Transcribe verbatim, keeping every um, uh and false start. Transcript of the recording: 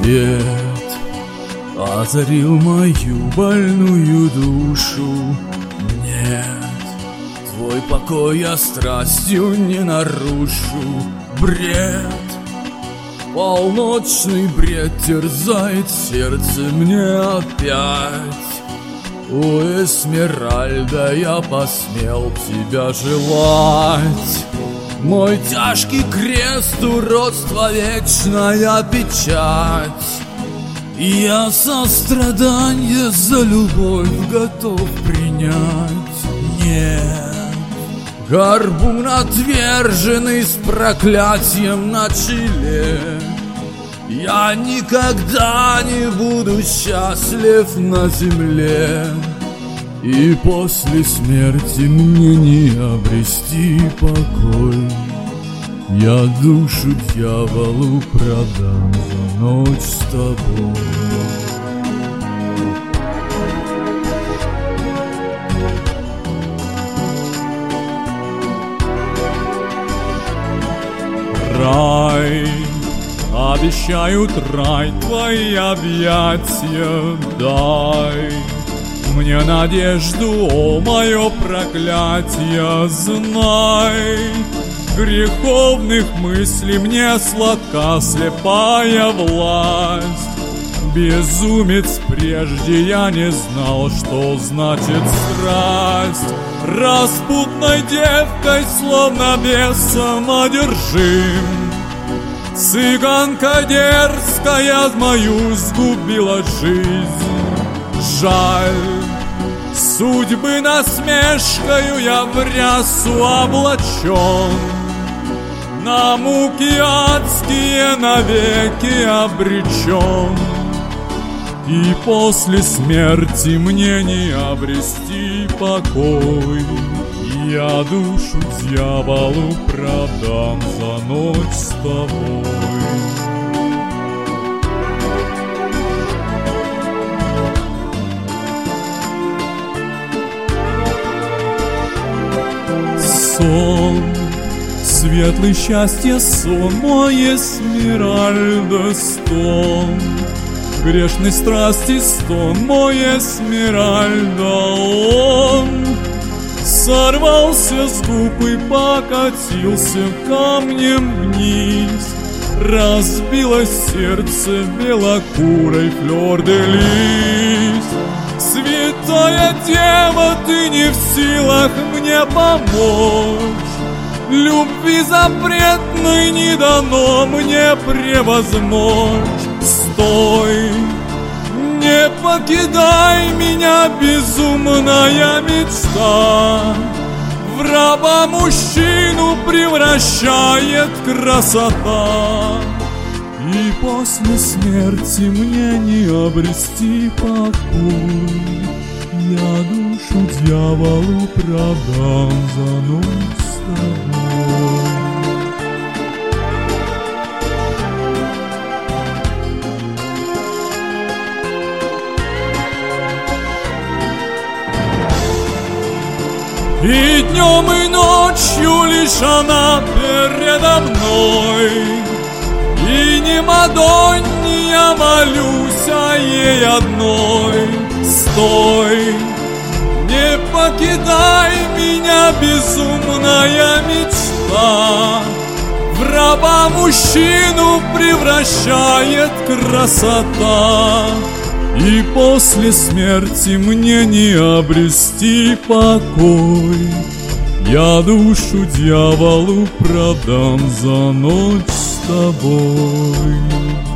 свет озарил мою больную душу. Нет, твой покой я страстью не нарушу. Бред, полночный бред терзает сердце мне опять. О, Эсмеральда, я посмел тебя желать. Мой тяжкий крест, уродство, вечная печать. И я сострадание за любовь готов принять. Нет, горбун отверженный с проклятием на челе, я никогда не буду счастлив на земле. И после смерти мне не обрести покой. Я душу дьяволу продам за ночь с тобой. Рай, обещают рай, твои объятия дай. Мне надежду, о, мое проклятие, знай. Греховных мыслей мне сладка слепая власть. Безумец, прежде я не знал, что значит страсть. Распутной девкой, словно бесом одержим, цыганка дерзкая мою сгубила жизнь. Жаль, судьбы насмешкою я в рясу облачен, на муки адские навеки обречен. И после смерти мне не обрести покой. Я душу дьяволу продам за ночь с тобой. Сон, светлый счастье сон, мой Эсмеральда, стон. Грешной страсти стон, мой Эсмеральда, он сорвался с губ и покатился камнем вниз. Разбилось сердце белокурой флёр-де-лис. Святая дева, ты не в силах мне помочь. Любви запретной не дано мне превозмочь. Стой, не покидай меня, безумная мечта. В раба мужчину превращает красота. И после смерти мне не обрести покой. Я душу дьяволу продам за ночь с тобой. И днем, и ночью лишь она передо мной. И не Мадонне я молюсь, а ей одной. Стой, не покидай меня, безумная мечта. В раба мужчину превращает красота. И после смерти мне не обрести покой. Я душу дьяволу продам за ночь с тобой.